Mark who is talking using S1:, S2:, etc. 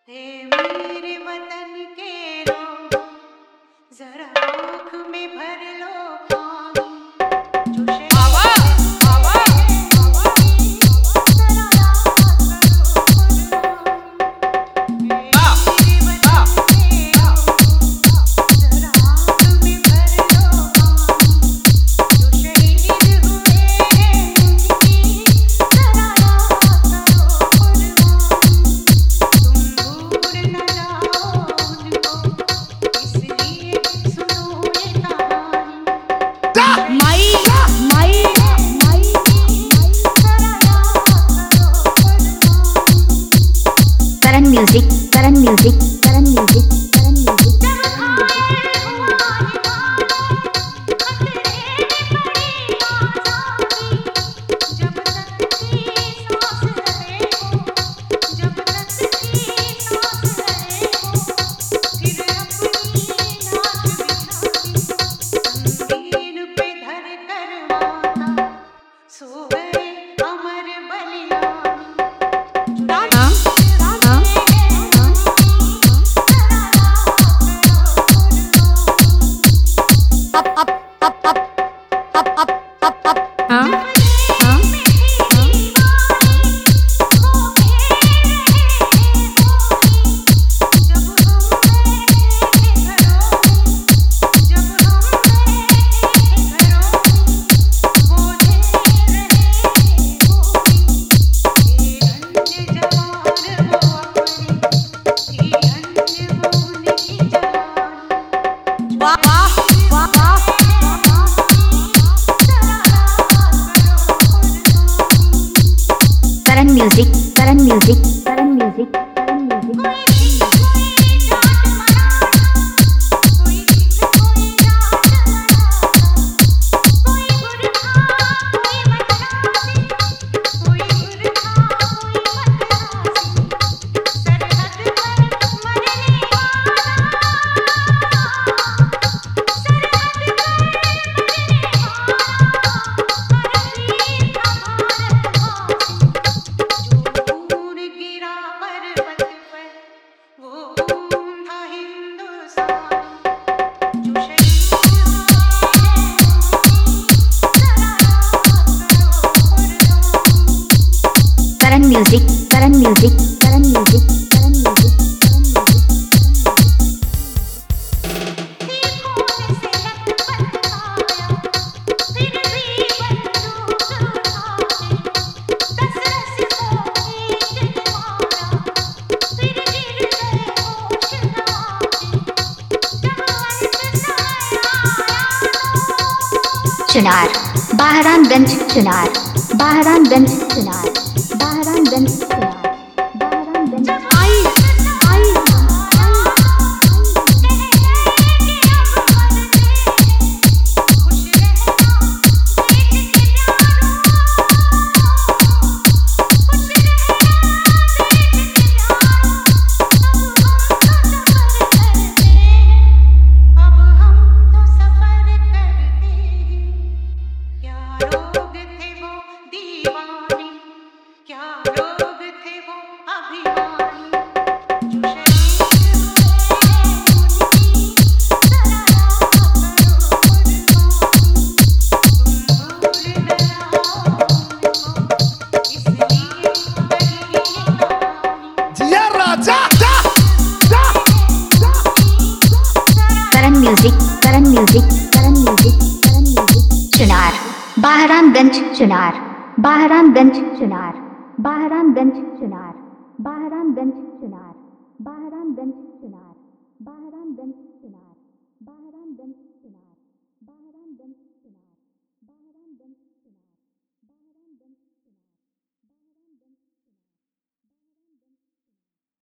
S1: हे मेरे वतन के लोग, जरा आँख में भर लो पानी। जो शहीद जरा याद करो कुर्बानी। हे मेरे वतन के लोग, जरा आँख में भर लो पानी। जो शहीद हुए हैं उनकी, जरा याद करो कुर्बानी। तुम भूल न जाओ उनको, इसलिए सुनो ये कहानी।
S2: माई माई
S1: जरा याद करो कुर्बानी।
S2: Karan music Karan music Karan music Karan music
S1: जब घायल हुआ ये गाना, खतरे में पड़ी आज़ादी। जब तक की सांस रहे हो, जब तक की सांस रहे हो, फिर अपनी लाश बिछा दी। संगीन पे धर कर माता, सो गए अमर बलिदानी।
S2: हाँ हाँ अप अप अप अप अप अप अप अप हाँ हाँ वाह वाह वाह वाह Karan music Karan music Karan music Karan music Karan music Karan music Karan music Karan music Karan music Chunar Bahramganj Chunar Bahramganj Chunar Bahramganj Chunar Bahramganj आई आई
S1: अब हम तो सफर करते हैं, क्या लोग थे वो दीवाने, क्या लोग थे वो अभिमानी। जो शहीद हुए हैं उनकी, जरा याद करो कुर्बानी। तुम भूल न जाओ उनको, इसलिए कही ये कहानी।
S3: जिया राजा
S2: Karan music Karan music Karan music Karan music Chunar Bahramganj Chunar Bahramganj Chunar Bahramganj Chunar Bahramganj Chunar Bahramganj Chunar Bahramganj Chunar Bahramganj